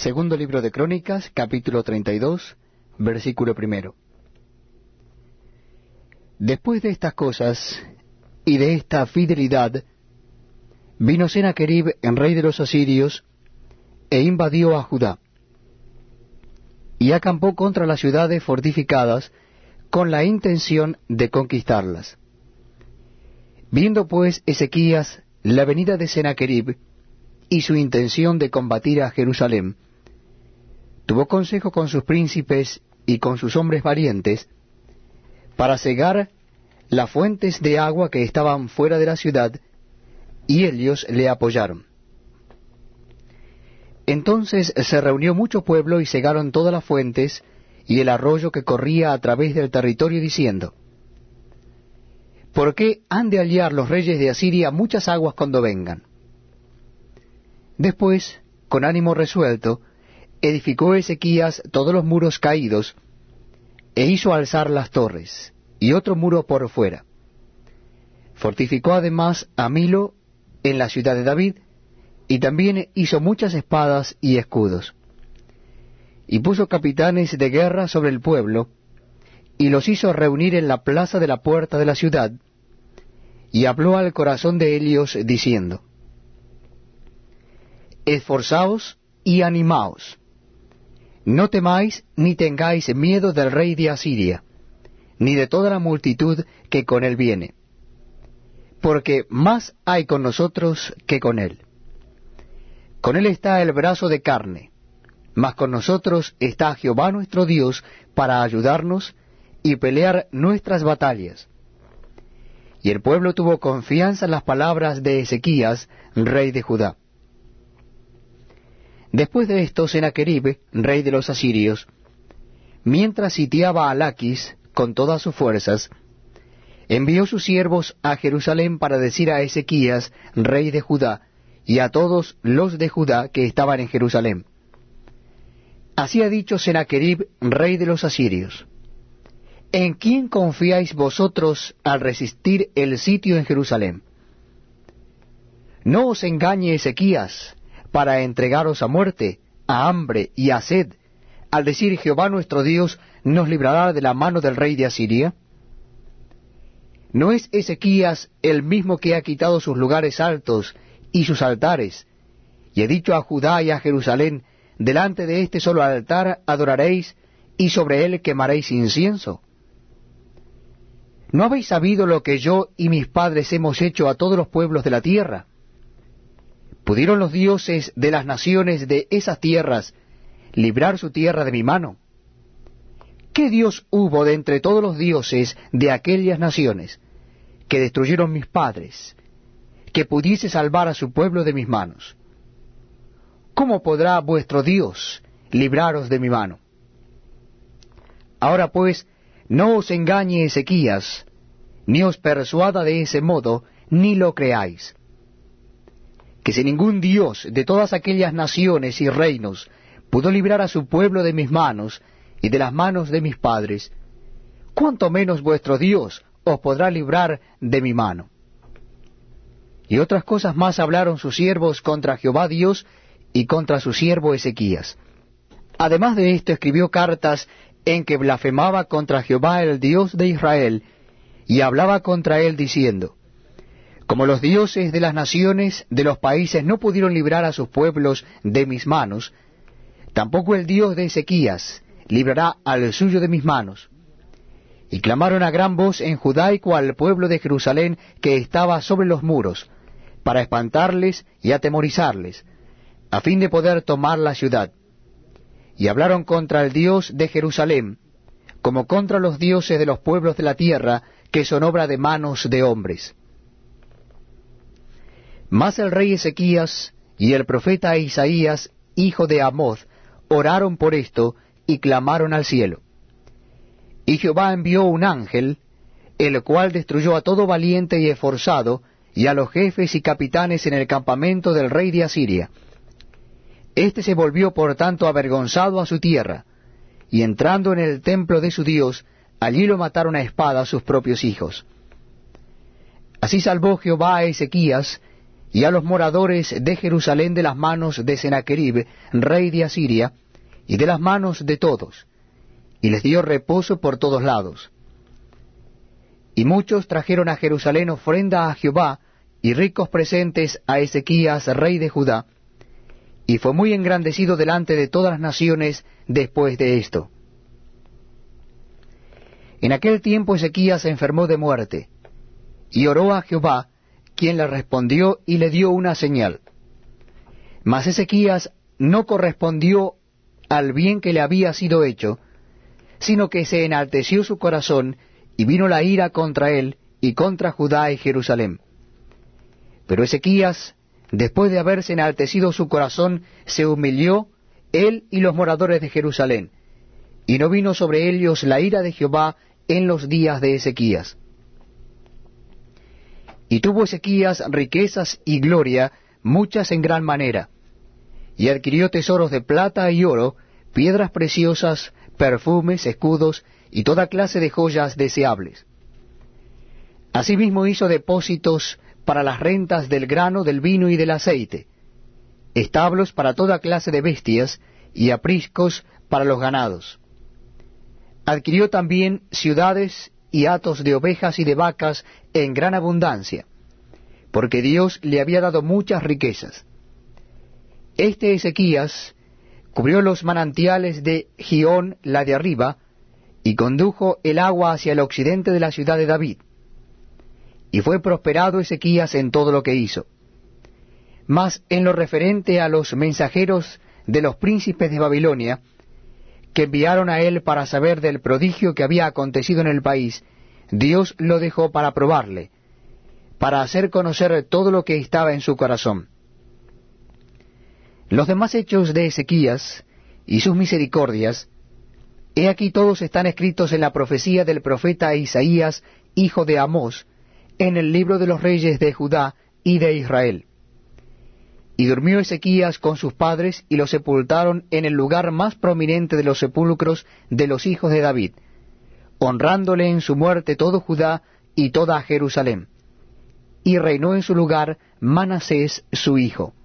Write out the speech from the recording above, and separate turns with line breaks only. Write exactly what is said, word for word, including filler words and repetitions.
Segundo libro de Crónicas, capítulo treinta y dos, versículo primero. Después de estas cosas y de esta fidelidad, vino Sennacherib, el rey de los asirios, e invadió a Judá, y acampó contra las ciudades fortificadas con la intención de conquistarlas. Viendo pues Ezequías la venida de Sennacherib y su intención de combatir a Jerusalén, tuvo consejo con sus príncipes y con sus hombres valientes para cegar las fuentes de agua que estaban fuera de la ciudad, y ellos le apoyaron. Entonces se reunió mucho pueblo y cegaron todas las fuentes y el arroyo que corría a través del territorio, diciendo: ¿por qué han de hallar los reyes de Asiria muchas aguas cuando vengan? Después, con ánimo resuelto, edificó Ezequías todos los muros caídos, e hizo alzar las torres, y otro muro por fuera. Fortificó además a Milo en la ciudad de David, y también hizo muchas espadas y escudos. Y puso capitanes de guerra sobre el pueblo, y los hizo reunir en la plaza de la puerta de la ciudad, y habló al corazón de ellos, diciendo: esforzaos y animaos, no temáis ni tengáis miedo del rey de Asiria, ni de toda la multitud que con él viene, porque más hay con nosotros que con él. Con él está el brazo de carne, mas con nosotros está Jehová nuestro Dios para ayudarnos y pelear nuestras batallas. Y el pueblo tuvo confianza en las palabras de Ezequías, rey de Judá. Después de esto, Sennacherib, rey de los asirios, mientras sitiaba a Laquis con todas sus fuerzas, envió sus siervos a Jerusalén para decir a Ezequías, rey de Judá, y a todos los de Judá que estaban en Jerusalén: así ha dicho Sennacherib, rey de los asirios: ¿en quién confiáis vosotros al resistir el sitio en Jerusalén? No os engañe Ezequías para entregaros a muerte, a hambre y a sed, al decir: Jehová nuestro Dios nos librará de la mano del rey de Asiria. ¿No es Ezequías el mismo que ha quitado sus lugares altos y sus altares, y ha dicho a Judá y a Jerusalén: delante de este solo altar adoraréis, y sobre él quemaréis incienso? ¿No habéis sabido lo que yo y mis padres hemos hecho a todos los pueblos de la tierra? ¿Pudieron los dioses de las naciones de esas tierras librar su tierra de mi mano? ¿Qué Dios hubo de entre todos los dioses de aquellas naciones que destruyeron mis padres, que pudiese salvar a su pueblo de mis manos? ¿Cómo podrá vuestro Dios libraros de mi mano? Ahora pues, no os engañe Ezequías, ni os persuada de ese modo, ni lo creáis. Que si ningún Dios de todas aquellas naciones y reinos pudo librar a su pueblo de mis manos y de las manos de mis padres, cuánto menos vuestro Dios os podrá librar de mi mano. Y otras cosas más hablaron sus siervos contra Jehová Dios y contra su siervo Ezequías. Además de esto, escribió cartas en que blasfemaba contra Jehová el Dios de Israel, y hablaba contra él diciendo: como los dioses de las naciones de los países no pudieron librar a sus pueblos de mis manos, tampoco el Dios de Ezequías librará al suyo de mis manos. Y clamaron a gran voz en judaico al pueblo de Jerusalén que estaba sobre los muros, para espantarles y atemorizarles, a fin de poder tomar la ciudad. Y hablaron contra el Dios de Jerusalén, como contra los dioses de los pueblos de la tierra, que son obra de manos de hombres. Mas el rey Ezequías y el profeta Isaías, hijo de Amoz, oraron por esto y clamaron al cielo. Y Jehová envió un ángel, el cual destruyó a todo valiente y esforzado, y a los jefes y capitanes en el campamento del rey de Asiria. Este se volvió por tanto avergonzado a su tierra, y entrando en el templo de su Dios, allí lo mataron a espada sus propios hijos. Así salvó Jehová a Ezequías, y a los moradores de Jerusalén de las manos de Sennacherib, rey de Asiria, y de las manos de todos, y les dio reposo por todos lados. Y muchos trajeron a Jerusalén ofrenda a Jehová, y ricos presentes a Ezequías, rey de Judá, y fue muy engrandecido delante de todas las naciones después de esto. En aquel tiempo Ezequías se enfermó de muerte, y oró a Jehová, quien le respondió y le dio una señal. Mas Ezequías no correspondió al bien que le había sido hecho, sino que se enalteció su corazón, y vino la ira contra él, y contra Judá y Jerusalén. Pero Ezequías, después de haberse enaltecido su corazón, se humilló, él y los moradores de Jerusalén, y no vino sobre ellos la ira de Jehová en los días de Ezequías. Y tuvo Ezequías riquezas y gloria, muchas en gran manera, y adquirió tesoros de plata y oro, piedras preciosas, perfumes, escudos, y toda clase de joyas deseables. Asimismo hizo depósitos para las rentas del grano, del vino y del aceite, establos para toda clase de bestias, y apriscos para los ganados. Adquirió también ciudades y hatos de ovejas y de vacas en gran abundancia, porque Dios le había dado muchas riquezas. Este Ezequías cubrió los manantiales de Gihón, la de arriba, y condujo el agua hacia el occidente de la ciudad de David. Y fue prosperado Ezequías en todo lo que hizo. Mas en lo referente a los mensajeros de los príncipes de Babilonia, que enviaron a él para saber del prodigio que había acontecido en el país, Dios lo dejó para probarle, para hacer conocer todo lo que estaba en su corazón. Los demás hechos de Ezequías y sus misericordias, he aquí todos están escritos en la profecía del profeta Isaías, hijo de Amós, en el libro de los reyes de Judá y de Israel. Y durmió Ezequías con sus padres, y lo sepultaron en el lugar más prominente de los sepulcros de los hijos de David, honrándole en su muerte todo Judá y toda Jerusalén. Y reinó en su lugar Manasés su hijo.